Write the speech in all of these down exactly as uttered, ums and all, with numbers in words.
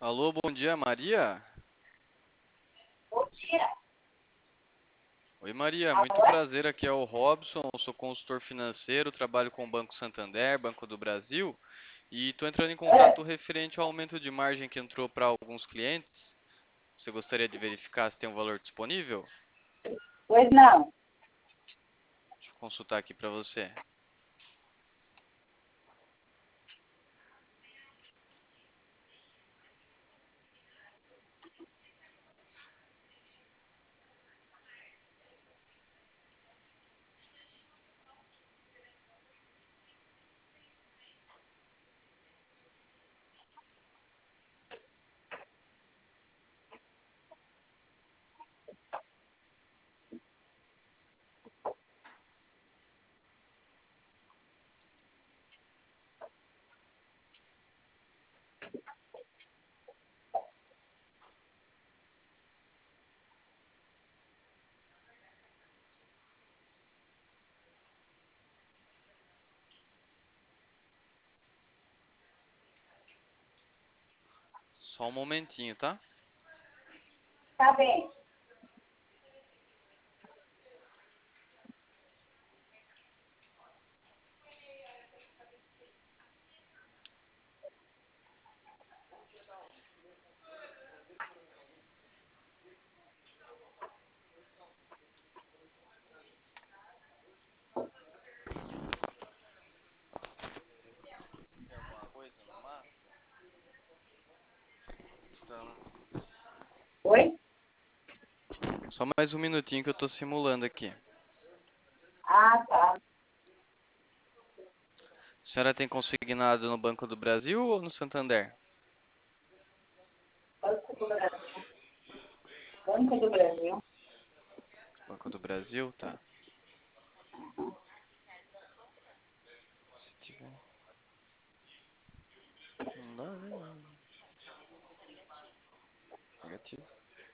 Alô, bom dia, Maria? Bom dia. Oi, Maria, muito Alô? prazer. Aqui é o Robson, eu sou consultor financeiro, trabalho com o Banco Santander, Banco do Brasil, e estou entrando em É, contato referente ao aumento de margem que entrou para alguns clientes. Você gostaria de verificar se tem um valor disponível? pois não. Deixa eu consultar aqui para você. Só um momentinho, tá? Tá bem. Tem alguma coisa no máximo? Então, Oi? só mais um minutinho que eu estou simulando aqui. Ah, tá. A senhora tem consignado no Banco do Brasil ou no Santander? Banco do Brasil. Banco do Brasil. Banco do Brasil, tá. Se tiver. Não dá, né? Negativo.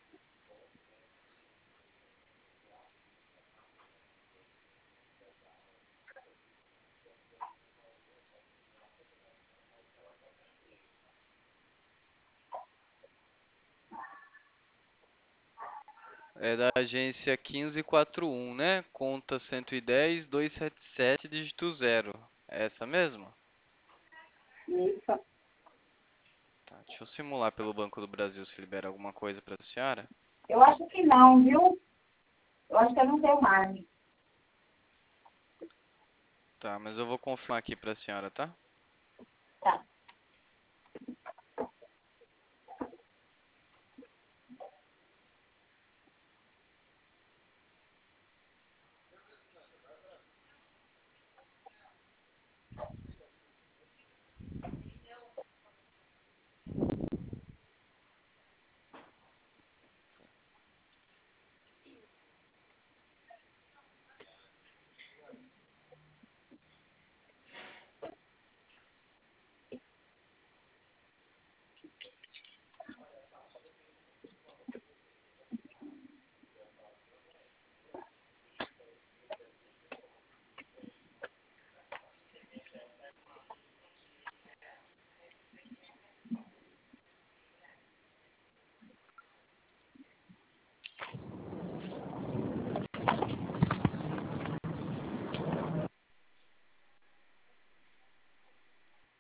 É da agência quinze quarenta e um, né? Conta cento e dez, duzentos e setenta e sete, dígito zero. É essa mesmo? Isso. Tá, deixa eu simular pelo Banco do Brasil se libera alguma coisa para a senhora. Eu acho que não, viu? Eu acho que eu não tenho margem. Tá, mas eu vou confirmar aqui para a senhora, tá? Tá.